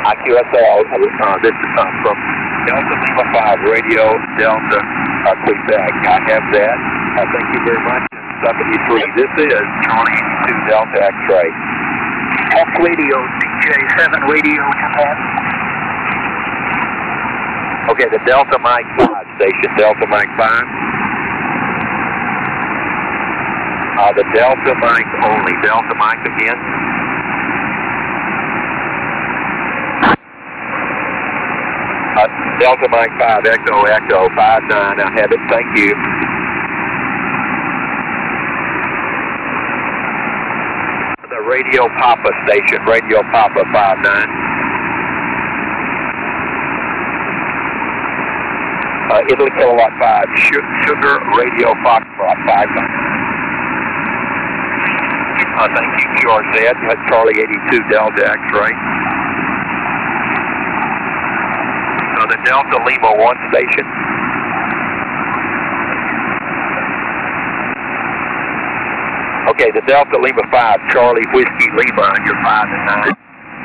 IQSL, this is from Delta Lima 5, Radio Delta Quebec. I have that. Thank you very much. 73. This is Charlie 82 Delta X-Ray. Hawk Radio, DJ7 Radio, Japan. Okay, the Delta Mike 5 station, Delta Mike 5. The Delta Mike only, Delta Mike again. Delta Mike 5, Echo, Echo, 59, I have it, thank you. The Radio Papa station, Radio Papa 59. Italy Kilowatt 5, Sugar Radio Foxtrot 59. Thank you, QRZ, Charlie 82 Delta X-Ray. The Delta Lima 1 station. Okay, the Delta Lima 5, Charlie Whiskey Lima, you're 5 and 9.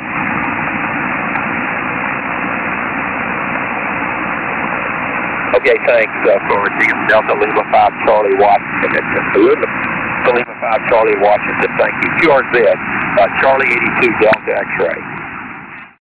Okay, thanks for receiving Delta Lima 5, Charlie Washington. Delta Lima 5, Charlie Washington, thank you. QRZ, Charlie 82 Delta X-Ray.